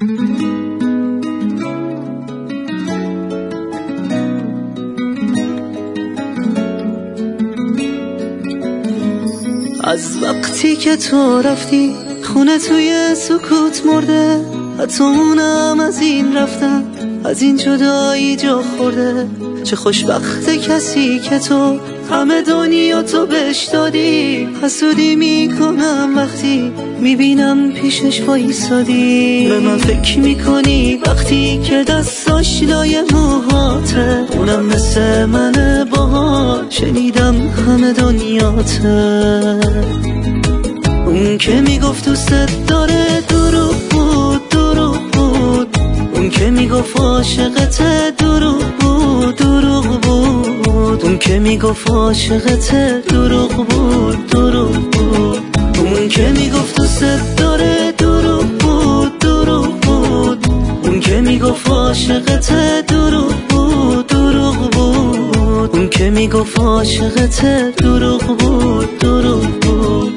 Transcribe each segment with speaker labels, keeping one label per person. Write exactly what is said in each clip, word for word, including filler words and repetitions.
Speaker 1: از وقتی که تو رفتی خونه توی سکوت مرده، حتی اونم از این رفتن از این جدایی جا خورده. چه خوشبخته کسی که تو همه دنیا تو بهش دادی. حسودی میکنم وقتی میبینم پیشش وایسادی. به من فکر میکنی وقتی که دستاش لای موهاته، اونم مثل منه باهات شنیدم همه دنیاته. اون که میگفت دوست داره دروغ بود دروغ بود، اون که میگفت عاشقته دروغ بود دروغ بود، اون که میگفت عاشقته دروغ بود دروغ بود، اون که میگفت دوست داره دروغ بود دروغ بود، اون که میگفت عاشقته دروغ بود دروغ بود، اون که میگفت عاشقته دروغ بود دروغ بود.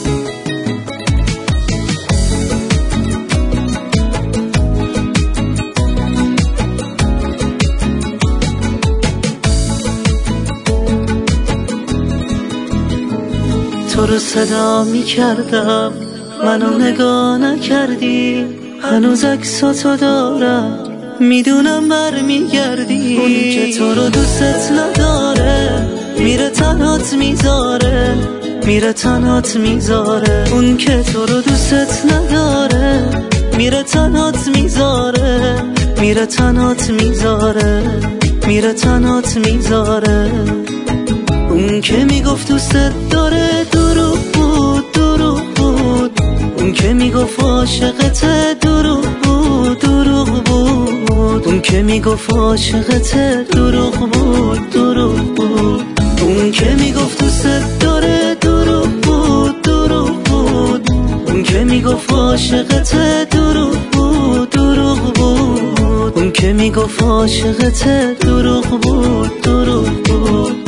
Speaker 1: تو رو صدا می کردم منو نگاه نکردی، هنوز عکساتو دارم میدونم بر میگردی. اونی که تو رو دوستت نداره میره تنهات میذاره میره تنهات میذاره، اون که تو رو دوستت نداره میره تنهات میذاره میره تنهات میذاره میره تنهات میذاره. اون که میگفت دوستت داره دروغ بود دروغ بود، اون که میگفت عاشقته دروغ بود دروغ بود، اون که میگفت عاشقته دروغ بود دروغ بود، اون که میگفت دوستت داره دروغ بود دروغ بود، اون که میگفت عاشقته دروغ بود دروغ بود، اون که میگفت عاشقته دروغ بود دروغ بود.